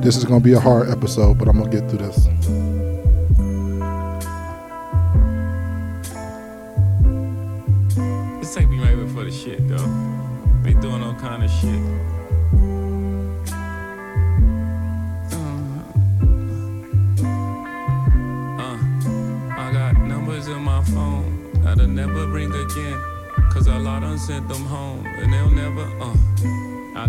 This is going to be a hard episode, but I'm going to get through this. This take me right before the shit, though. They doing all kind of shit. I got numbers in my phone that'll never ring again. Cause a lot done sent them home and they'll never, I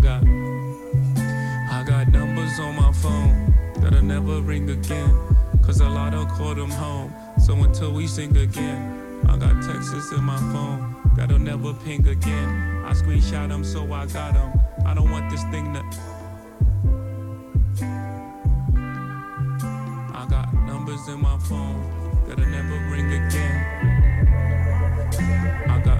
got numbers on my phone that'll never ring again. Cause a lot done call them home. So until we sing again, I got texts in my phone that'll never ping again. I screenshot them so I got them. I don't want this thing to. I got numbers in my phone that'll never ring again. I got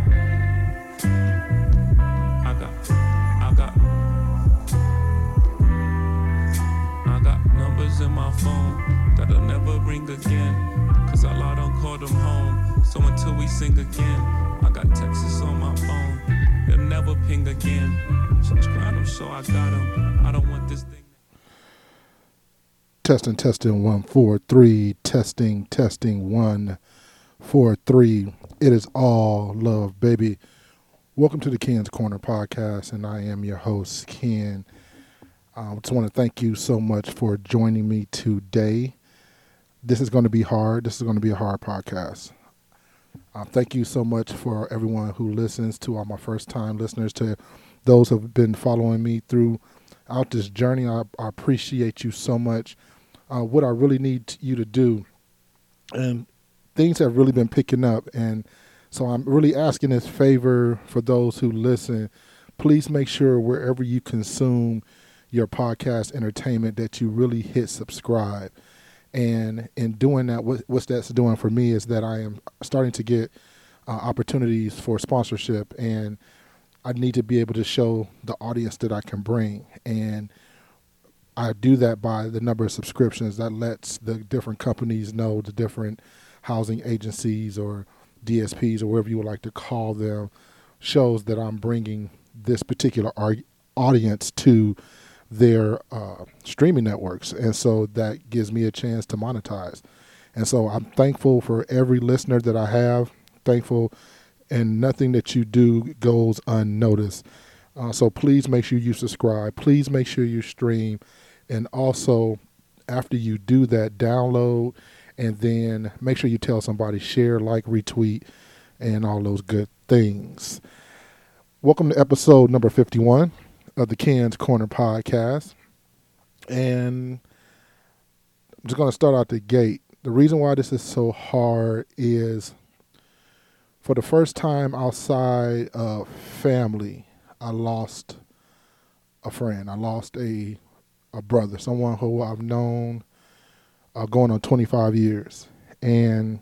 numbers in my phone that'll never ring again. Cause a lot don't call them home. So until we sing again, I got texts on my phone. They'll never ping again. Subscribe them so I got them. I don't want this thing. Testing 1 4 3. Testing 1 4 3. It is all love, baby. Welcome to the Ken's Corner podcast, and I am your host, Ken. I just want to thank you so much for joining me today. This is going to be hard. This is going to be a hard podcast. Thank you so much for everyone who listens, to all my first-time listeners, to those who have been following me throughout this journey. I appreciate you so much. What I really need you to do, and things have really been picking up, and so I'm really asking this favor for those who listen. Please make sure wherever you consume your podcast entertainment that you really hit subscribe. And in doing that, what that's doing for me is that I am starting to get opportunities for sponsorship, and I need to be able to show the audience that I can bring. And I do that by the number of subscriptions that lets the different companies know, the different housing agencies or DSPs or whatever you would like to call them, shows that I'm bringing this particular audience to their streaming networks. And so that gives me a chance to monetize. And so I'm thankful for every listener that I have, thankful, and nothing that you do goes unnoticed. So please make sure you subscribe. Please make sure you stream. And also, after you do that, download, and then make sure you tell somebody, share, like, retweet, and all those good things. Welcome to episode number 51 of the Ken's Corner podcast. And I'm just going to start out the gate. The reason why this is so hard is, for the first time outside of family, I lost a friend. I lost a brother, someone who I've known going on 25 years. And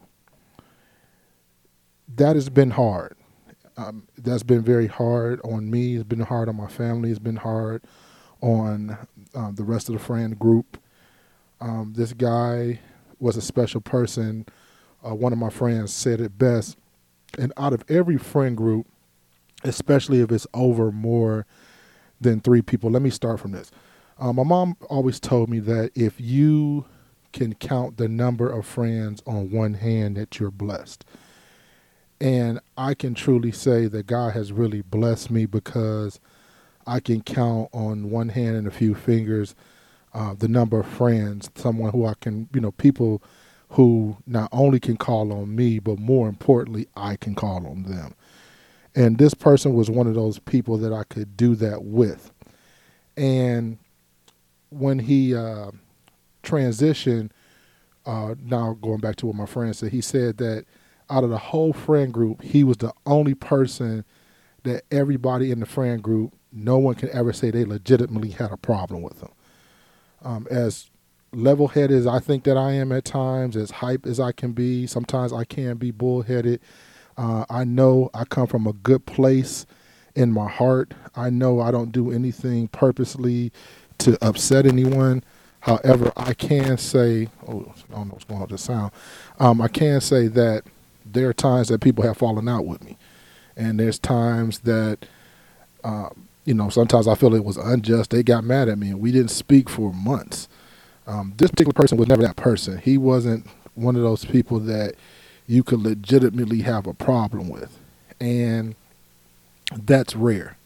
that has been hard. That's been very hard on me. It's been hard on my family. It's been hard on the rest of the friend group. This guy was a special person. One of my friends said it best. And out of every friend group, especially if it's over more than 3 people, let me start from this. My mom always told me that if you can count the number of friends on one hand, that you're blessed. And I can truly say that God has really blessed me, because I can count on one hand and a few fingers the number of friends, someone who I can, people who not only can call on me, but more importantly, I can call on them. And this person was one of those people that I could do that with. And when he transitioned, now going back to what my friend said, he said that out of the whole friend group, he was the only person that everybody in the friend group, no one can ever say they legitimately had a problem with him. As level-headed as I think that I am at times, as hype as I can be, sometimes I can be bullheaded. I know I come from a good place in my heart. I know I don't do anything purposely to upset anyone. However, I can say, I don't know what's going on with the sound. I can say that there are times that people have fallen out with me. And there's times that Sometimes I feel it was unjust. They got mad at me and we didn't speak for months. This particular person was never that person. He wasn't one of those people that you could legitimately have a problem with. And that's rare.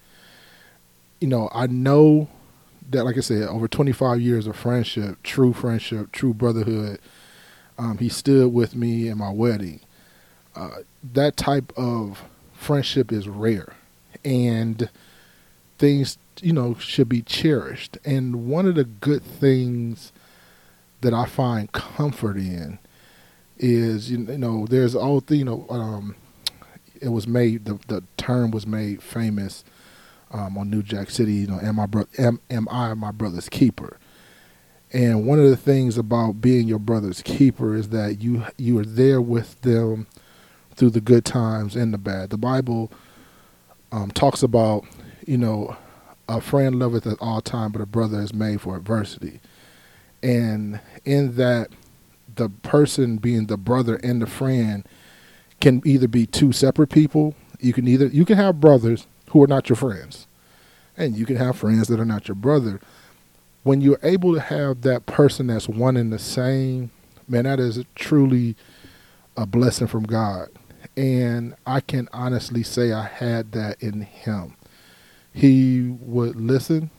I know that, like I said, over 25 years of friendship, true brotherhood, he stood with me in my wedding. That type of friendship is rare. And things, should be cherished. And one of the good things that I find comfort in is, there's all it was made, the term was made famous on New Jack City, am I my brother's keeper? And one of the things about being your brother's keeper is that you are there with them through the good times and the bad. The Bible talks about, a friend loveth at all time, but a brother is made for adversity. And in that, the person being the brother and the friend can either be two separate people. You can have brothers who are not your friends, and you can have friends that are not your brother. When you're able to have that person that's one and the same, man, that is truly a blessing from God. And I can honestly say I had that in him. He would listen.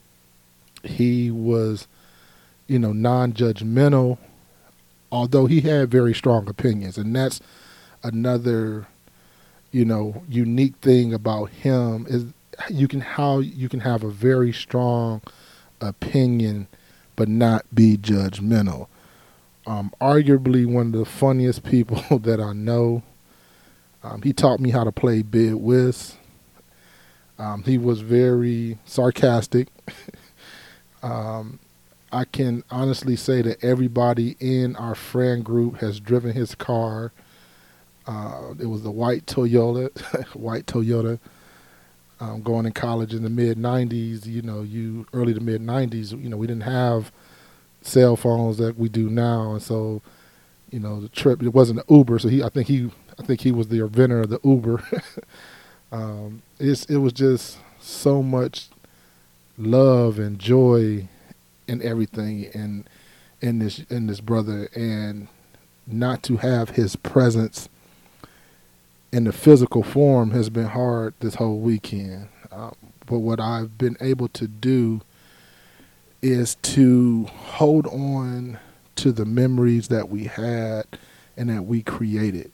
He was, non-judgmental, although he had very strong opinions. And that's another, unique thing about him is you can have a very strong opinion, but not be judgmental. Arguably one of the funniest people that I know. He taught me how to play bid whist. He was very sarcastic. I can honestly say that everybody in our friend group has driven his car. It was the white Toyota, going in college in the mid-90s, early to mid-90s, we didn't have cell phones that we do now. And so, the trip, it wasn't an Uber. So I think he was the inventor of the Uber. It was just so much love and joy and everything in this brother, and not to have his presence in the physical form has been hard this whole weekend. But what I've been able to do is to hold on to the memories that we had and that we created.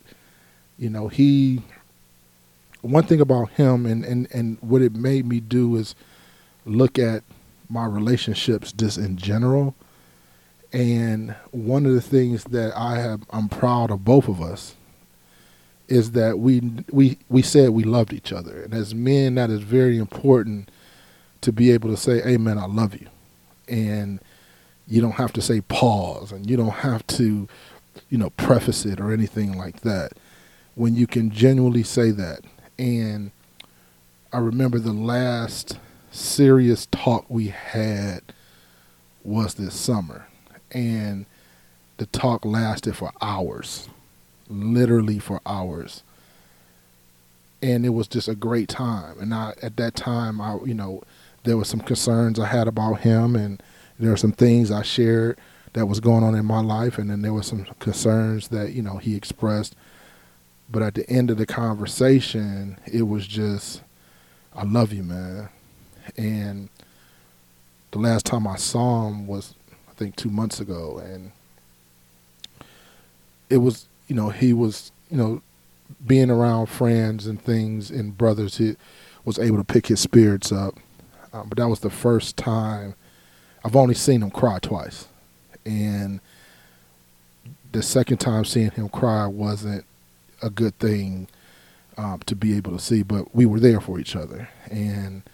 One thing about him and what it made me do is look at my relationships just in general. And one of the things that I'm proud of both of us is that we said we loved each other. And as men, that is very important to be able to say, hey man, I love you. And you don't have to say pause, and you don't have to, preface it or anything like that. When you can genuinely say that. And I remember the last serious talk we had was this summer. And the talk lasted for hours, literally for hours. And it was just a great time. And at that time, there were some concerns I had about him, and there were some things I shared that was going on in my life. And then there were some concerns that, he expressed. But at the end of the conversation, it was just, I love you, man. And the last time I saw him was, I think, 2 months ago. And it was, he was, being around friends and things and brothers, he was able to pick his spirits up. But that was the first time. I've only seen him cry twice. And the second time seeing him cry wasn't a good thing to be able to see, but we were there for each other. And,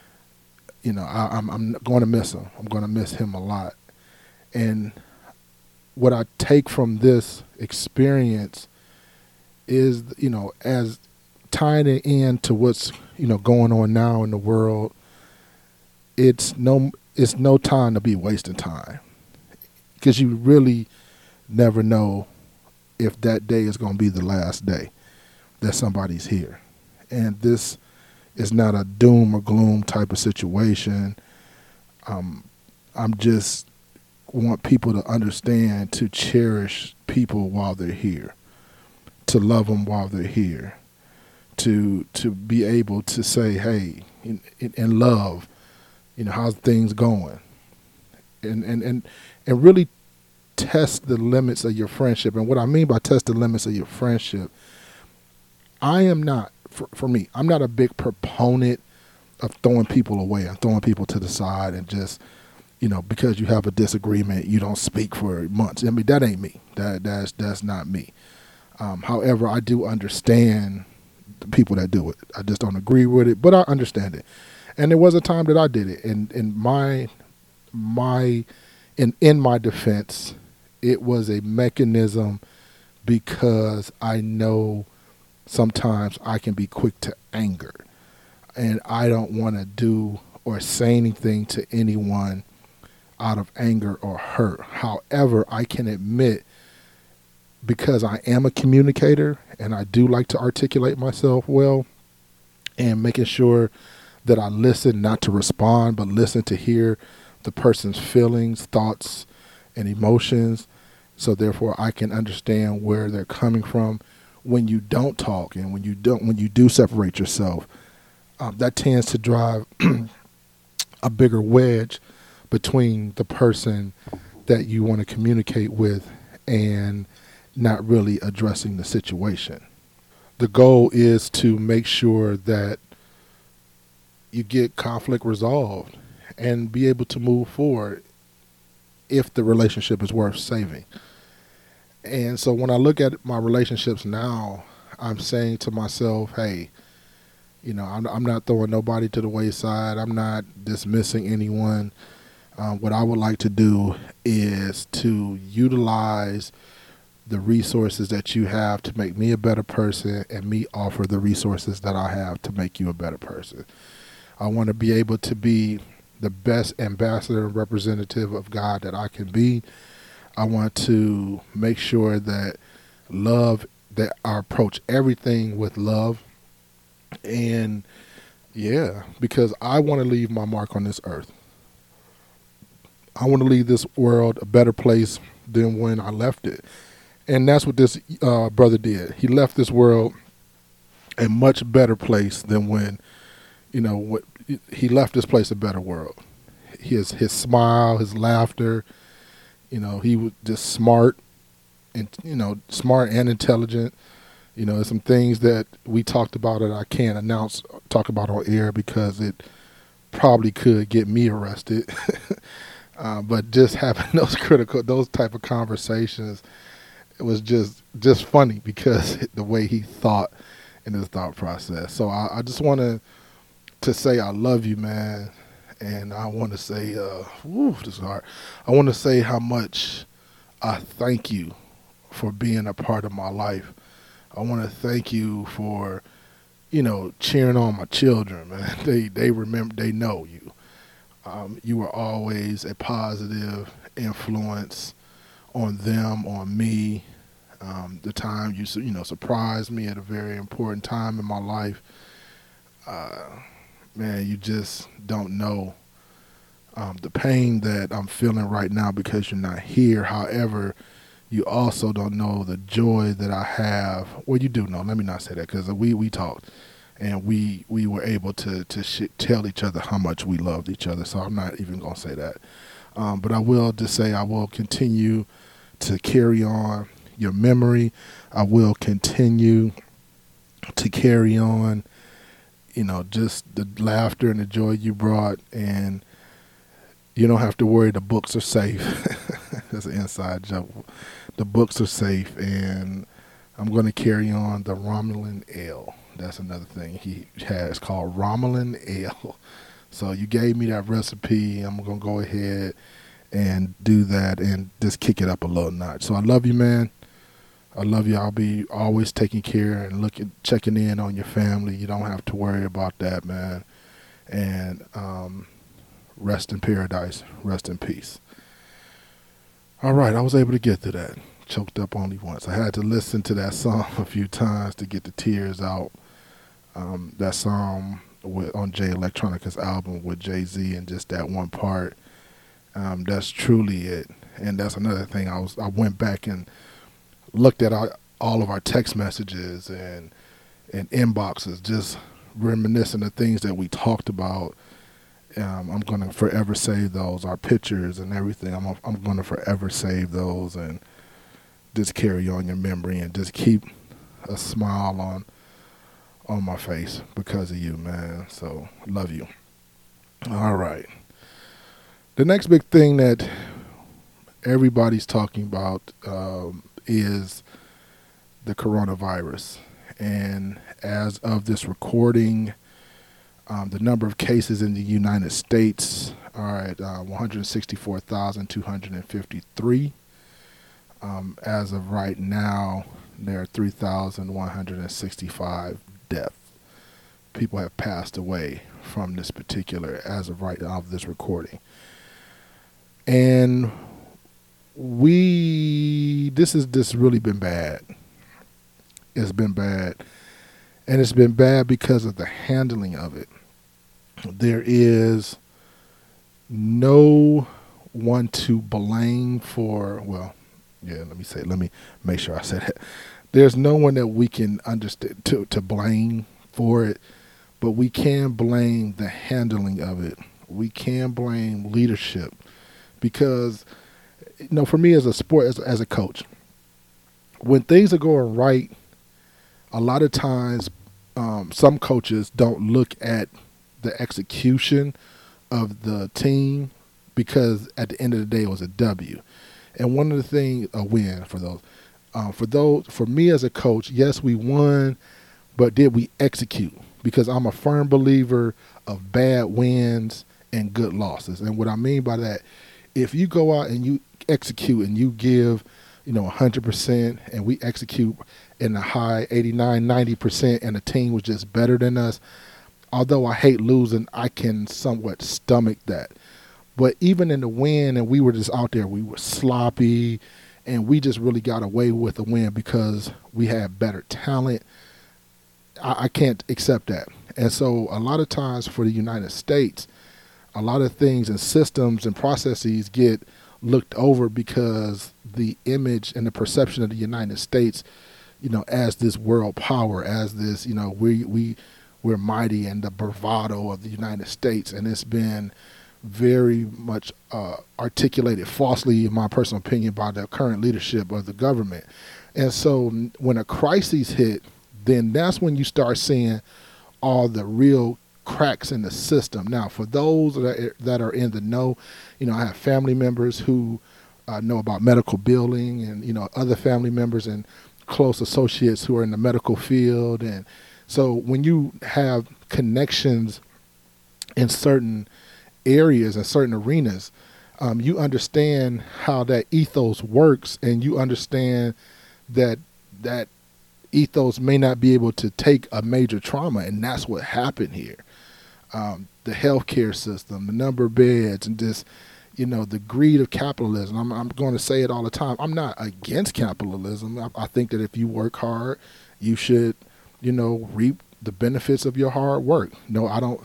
I'm going to miss him. I'm going to miss him a lot. And what I take from this experience is, as tying it into what's, going on now in the world, it's no time to be wasting time, because you really never know if that day is going to be the last day that somebody's here. And this It's not a doom or gloom type of situation. I'm just want people to understand to cherish people while they're here, to love them while they're here, to be able to say, hey, in love, how's things going, and really test the limits of your friendship. And what I mean by test the limits of your friendship, I am not, for me, I'm not a big proponent of throwing people away and throwing people to the side and just, because you have a disagreement, you don't speak for months. I mean, that ain't me. That's not me. However, I do understand the people that do it. I just don't agree with it, but I understand it. And there was a time that I did it. And in my defense, it was a mechanism because I know sometimes I can be quick to anger, and I don't want to do or say anything to anyone out of anger or hurt. However, I can admit, because I am a communicator and I do like to articulate myself well, and making sure that I listen, not to respond, but listen to hear the person's feelings, thoughts, and emotions. So therefore I can understand where they're coming from. When you don't talk and when you do separate yourself, that tends to drive a bigger wedge between the person that you want to communicate with and not really addressing the situation. The goal is to make sure that you get conflict resolved and be able to move forward if the relationship is worth saving. And so when I look at my relationships now, I'm saying to myself, hey, I'm not throwing nobody to the wayside. I'm not dismissing anyone. What I would like to do is to utilize the resources that you have to make me a better person, and me offer the resources that I have to make you a better person. I want to be able to be the best ambassador and representative of God that I can be. I want to make sure that I approach everything with love. And because I want to leave my mark on this earth. I want to leave this world a better place than when I left it. And that's what this brother did. He left this world a much better place than when, he left this place a better world. His smile, his laughter, he was just smart and intelligent. There's some things that we talked about that I can't talk about on air because it probably could get me arrested. But just having those type of conversations, it was just funny because the way he thought in his thought process. So I just want to say I love you, man. And I want to say, this is hard. I want to say how much I thank you for being a part of my life. I want to thank you for, cheering on my children, man. They remember, they know you. You were always a positive influence on them, on me. The time you surprised me at a very important time in my life. Man, you just don't know the pain that I'm feeling right now because you're not here. However, you also don't know the joy that I have. Well, you do know. Let me not say that, because we talked and we were able to tell each other how much we loved each other. So I'm not even going to say that. But I will just say I will continue to carry on your memory. I will continue to carry on, just the laughter and the joy you brought. And you don't have to worry, the books are safe. That's an inside joke. The books are safe, and I'm going to carry on the Romulan Ale. That's another thing he has called Romulan Ale. So you gave me that recipe. I'm going to go ahead and do that and just kick it up a little notch. So I love you, man. I love you. I'll be always taking care and checking in on your family. You don't have to worry about that, man. And rest in paradise. Rest in peace. All right, I was able to get to that. Choked up only once. I had to listen to that song a few times to get the tears out. That song on Jay Electronica's album with Jay-Z, and just that one part. That's truly it. And that's another thing. I went back and looked at all of our text messages and inboxes, just reminiscing of things that we talked about. I'm going to forever save those, our pictures and everything. I'm going to forever save those and just carry on your memory and just keep a smile on my face because of you, man. So love you. All right. The next big thing that everybody's talking about is the coronavirus. And as of this recording, the number of cases in the United States are at 164,253. As of right now, there are 3,165 deaths. People have passed away from this particular, as of right now of this recording. And this has really been bad. It's been bad. And it's been bad because of the handling of it. There is no one to blame for, let me make sure I said it. There's no one that we can understand to blame for it, but we can blame the handling of it. We can blame leadership because, for me as a sport, as a coach, when things are going right, a lot of times some coaches don't look at the execution of the team because at the end of the day it was a W. And one of the things, a win for those. For me as a coach, yes, we won, but did we execute? Because I'm a firm believer of bad wins and good losses. And what I mean by that, if you go out and you execute and you give, 100%, and we execute in the high 89, 90%, and the team was just better than us, although I hate losing, I can somewhat stomach that. But even in the win, and we were just out there, we were sloppy, and we just really got away with the win because we had better talent. I can't accept that. And so a lot of times for the United States, a lot of things and systems and processes get looked over because the image and the perception of the United States, as this world power, as this, we're mighty, and the bravado of the United States. And it's been very much articulated falsely, in my personal opinion, by the current leadership of the government. And so when a crisis hit, then that's when you start seeing all the real cracks in the system. Now, for those that are in the know, I have family members who know about medical billing, and other family members and close associates who are in the medical field. And so when you have connections in certain areas and certain arenas, you understand how that ethos works, and you understand that ethos may not be able to take a major trauma, and that's what happened here. The healthcare system, the number of beds, and just, the greed of capitalism. I'm going to say it all the time. I'm not against capitalism. I think that if you work hard, you should, reap the benefits of your hard work. No, I don't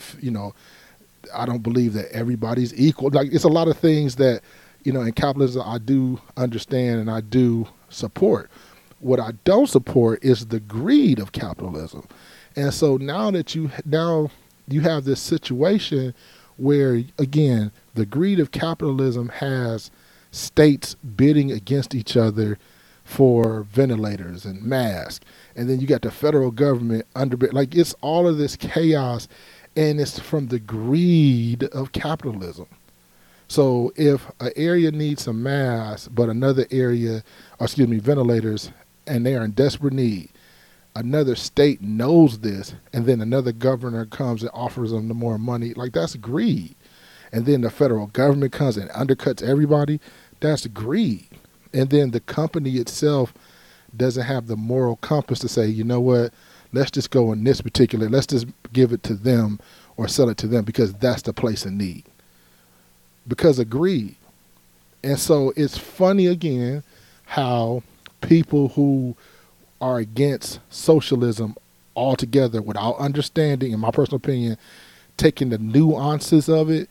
believe that everybody's equal. Like, it's a lot of things that, in capitalism I do understand and I do support. What I don't support is the greed of capitalism. And so now you have this situation where, again, the greed of capitalism has states bidding against each other for ventilators and masks. And then you got the federal government it's all of this chaos, and it's from the greed of capitalism. So if an area needs some masks, but another area, ventilators, and they are in desperate need, another state knows this, and then another governor comes and offers them the more money, that's greed. And then the federal government comes and undercuts everybody, that's greed. And then the company itself doesn't have the moral compass to say, let's just go in this particular, let's just give it to them or sell it to them because that's the place in need. Because of greed. And so it's funny again how people who are against socialism altogether without understanding, in my personal opinion, taking the nuances of it,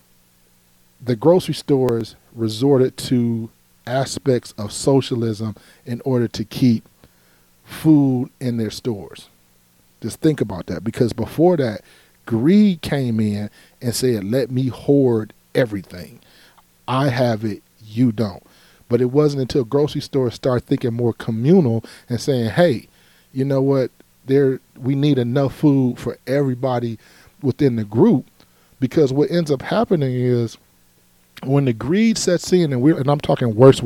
the grocery stores resorted to aspects of socialism in order to keep food in their stores. Just think about that, because before that, greed came in and said, let me hoard everything. I have it, you don't. But it wasn't until grocery stores started thinking more communal and saying, hey, you know what, we need enough food for everybody within the group. Because what ends up happening is when the greed sets in, and I'm talking worst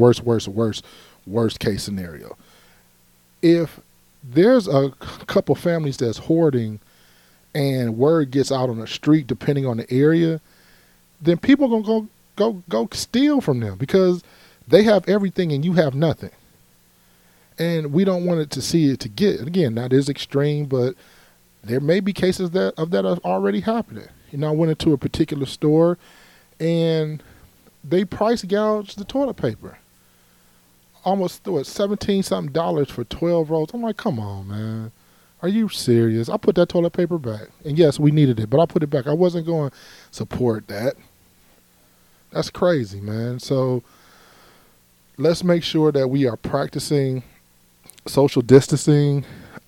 case scenario. If there's a couple families that's hoarding and word gets out on the street, depending on the area, then people are going to go steal from them because they have everything and you have nothing. And we don't want it to see it to get. Again, that is extreme, but there may be cases of that are already happening. You know, I went into a particular store and they price gouged the toilet paper. Almost $17 something for 12 rolls. I'm like, come on, man. Are you serious? I put that toilet paper back. And yes, we needed it, but I put it back. I wasn't going to support that. That's crazy, man. So let's make sure that we are practicing social distancing.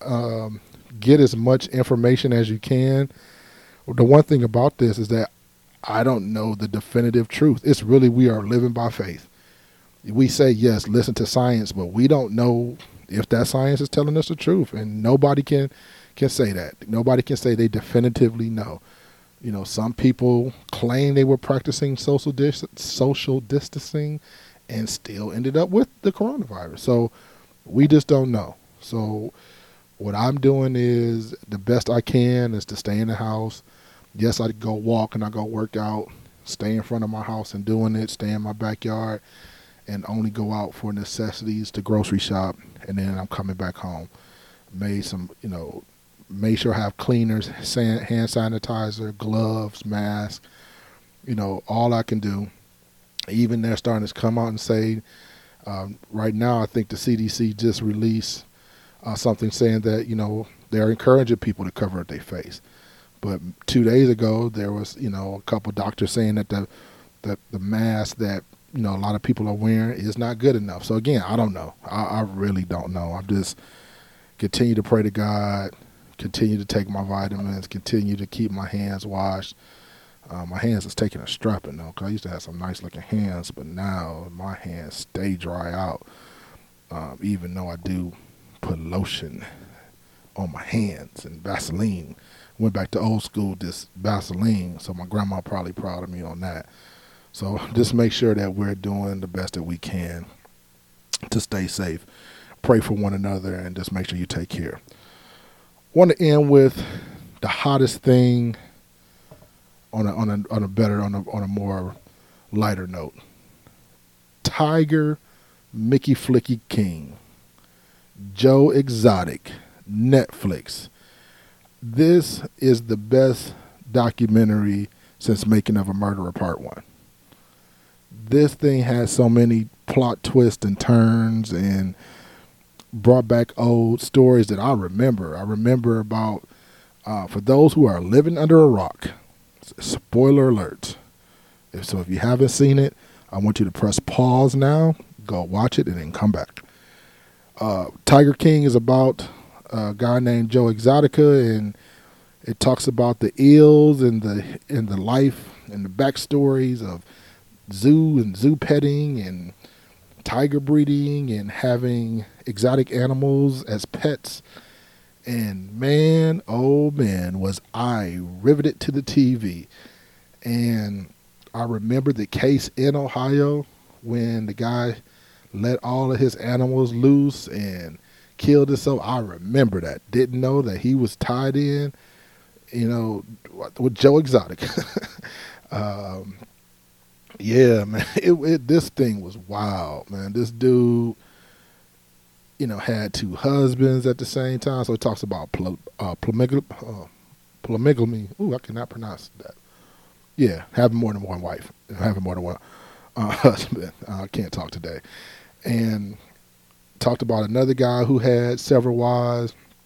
Get as much information as you can. The one thing about this is that I don't know the definitive truth. It's really, we are living by faith. We say, yes, listen to science, but we don't know if that science is telling us the truth. And nobody can say that. Nobody can say they definitively know. You know, some people claim they were practicing social distancing and still ended up with the coronavirus. So we just don't know. So what I'm doing is the best I can is to stay in the house. Yes, I go walk and I go work out, stay in front of my house and doing it, stay in my backyard, and only go out for necessities to grocery shop, and then I'm coming back home. Made sure I have cleaners, hand sanitizer, gloves, mask, all I can do. Even they're starting to come out and say, right now I think the CDC just released something saying that, they're encouraging people to cover up their face. But 2 days ago, there was, a couple doctors saying that the mask that, a lot of people are wearing is not good enough. So again, I don't know. I really don't know. I'm just continue to pray to God, continue to take my vitamins, continue to keep my hands washed. My hands is taking a strapping though, because I used to have some nice looking hands, but now my hands stay dry out. Even though I do put lotion on my hands and Vaseline. Went back to old school, this Vaseline, so my grandma probably proud of me on that. So just make sure that we're doing the best that we can to stay safe. Pray for one another and just make sure you take care. Want to end with the hottest thing on a more lighter note. Tiger Mickey Flicky King, Joe Exotic, Netflix. This is the best documentary since Making of a Murderer Part 1. This thing has so many plot twists and turns and brought back old stories that I remember. I remember about, for those who are living under a rock, spoiler alert. If you haven't seen it, I want you to press pause now, go watch it, and then come back. Tiger King is about a guy named Joe Exotica, and it talks about the ills and the life and the backstories of zoo petting and tiger breeding and having exotic animals as pets. And man, oh man, was I riveted to the TV. And I remember the case in Ohio when the guy let all of his animals loose and killed himself. I remember that. Didn't know that he was tied in, with Joe Exotic. Yeah, man. This thing was wild, man. This dude, had 2 husbands at the same time. So it talks about polygamy. Ooh, I cannot pronounce that. Yeah, having more than one wife, having more than one husband. I can't talk today. And talked about another guy who had several wives.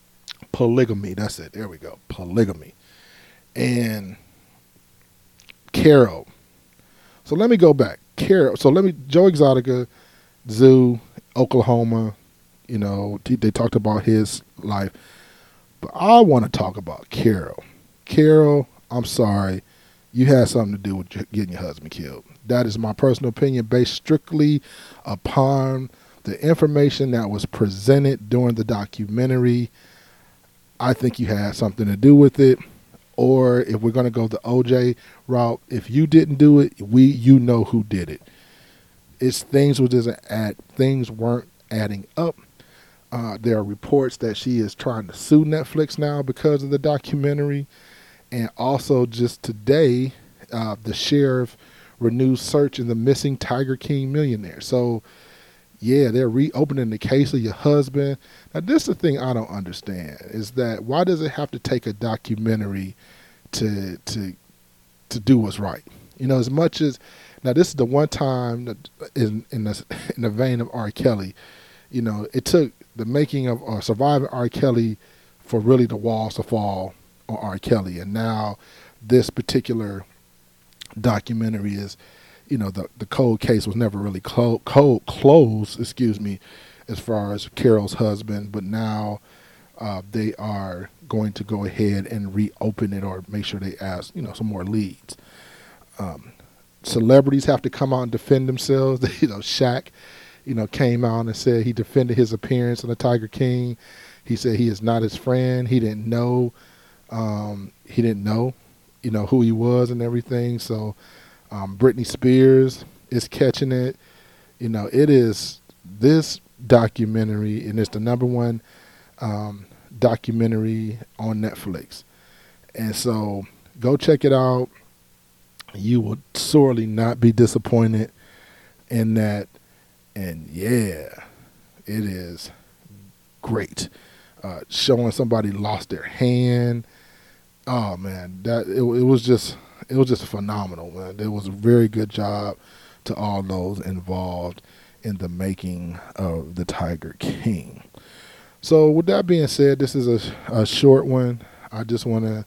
polygamy. That's it. There we go. Polygamy. And Carol. So let me go back. Carol. So Joe Exotica, Zoo, Oklahoma, they talked about his life. But I want to talk about Carol. Carol, I'm sorry. You had something to do with getting your husband killed. That is my personal opinion based strictly upon the information that was presented during the documentary. I think you had something to do with it. Or if we're going to go the OJ route, if you didn't do it, you know who did it. Things weren't adding up. There are reports that she is trying to sue Netflix now because of the documentary. And also just today, the sheriff renewed search in the missing Tiger King millionaire. So, yeah, they're reopening the case of your husband. Now, this is the thing I don't understand, is that why does it have to take a documentary to do what's right? As much as, now this is the one time that in the vein of R. Kelly, it took the making of surviving R. Kelly for really the walls to fall on R. Kelly. And now this particular documentary is, the cold case was never really closed, as far as Carol's husband. But now they are going to go ahead and reopen it or make sure they ask, some more leads. Celebrities have to come out and defend themselves. Shaq, came out and said he defended his appearance on the Tiger King. He said he is not his friend. He didn't know, who he was and everything. So Britney Spears is catching it. It is this documentary, and it's the number one documentary on Netflix. And so go check it out. You will sorely not be disappointed in that. And yeah, it is great. Showing somebody lost their hand. Oh man, it was just phenomenal, man. It was a very good job to all those involved in the making of the Tiger King. So with that being said, this is a short one. I just want to,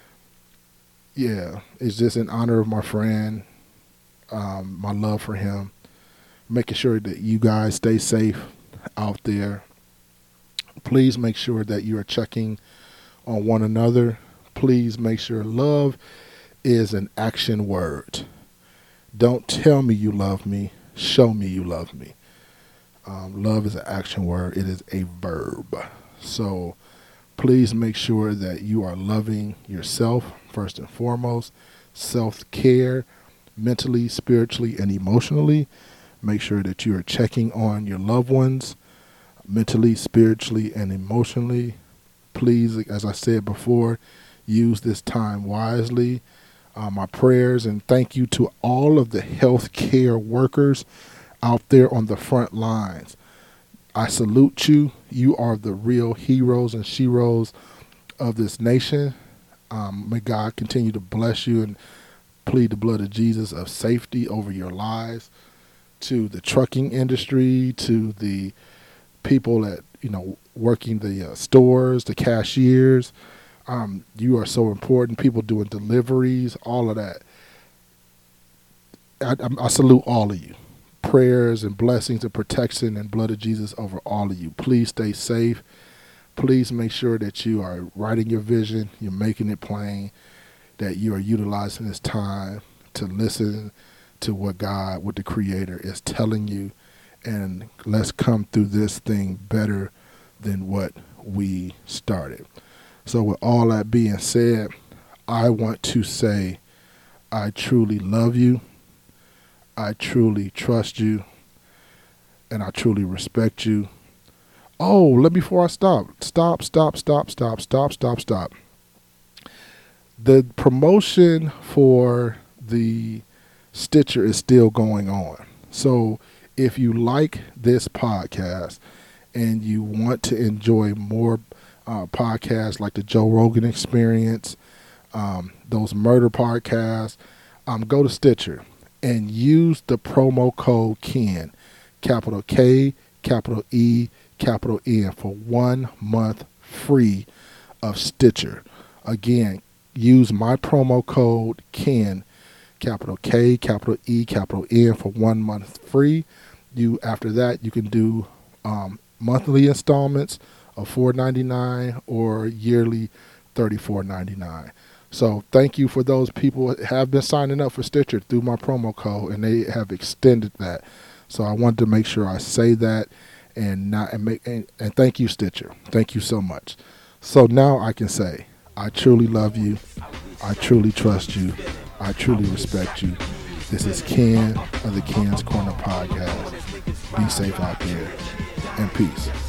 it's just in honor of my friend, my love for him, making sure that you guys stay safe out there. Please make sure that you are checking on one another. Please make sure love is an action word. Don't tell me you love me. Show me you love me. Love is an action word. It is a verb. So please make sure that you are loving yourself first and foremost. Self-care, mentally, spiritually, and emotionally. Make sure that you are checking on your loved ones, mentally, spiritually, and emotionally. Please, as I said before, use this time wisely. My prayers and thank you to all of the healthcare workers out there on the front lines. I salute you. You are the real heroes and sheroes of this nation. May God continue to bless you and plead the blood of Jesus of safety over your lives. To the trucking industry, to the people that, working the stores, the cashiers. You are so important. People doing deliveries, all of that. I salute all of you. Prayers and blessings and protection and blood of Jesus over all of you. Please stay safe. Please make sure that you are writing your vision, you're making it plain, that you are utilizing this time to listen to what God, what the Creator is telling you, and let's come through this thing better than what we started. So with all that being said, I want to say I truly love you, I truly trust you, and I truly respect you. Oh, before I stop. The promotion for the Stitcher is still going on. So if you like this podcast and you want to enjoy more podcasts like the Joe Rogan Experience, those murder podcasts, go to Stitcher and use the promo code KEN, capital K, capital E, capital N, for 1 month free of Stitcher. Again, use my promo code KEN, capital K, capital E, capital N, for 1 month free. After that, you can do monthly installments of $4.99 or yearly $34.99. So thank you for those people that have been signing up for Stitcher through my promo code, and they have extended that. So I wanted to make sure I say that, and thank you, Stitcher. Thank you so much. So now I can say, I truly love you. I truly trust you. I truly respect you. This is Ken of the Ken's Corner Podcast. Be safe out there, and peace.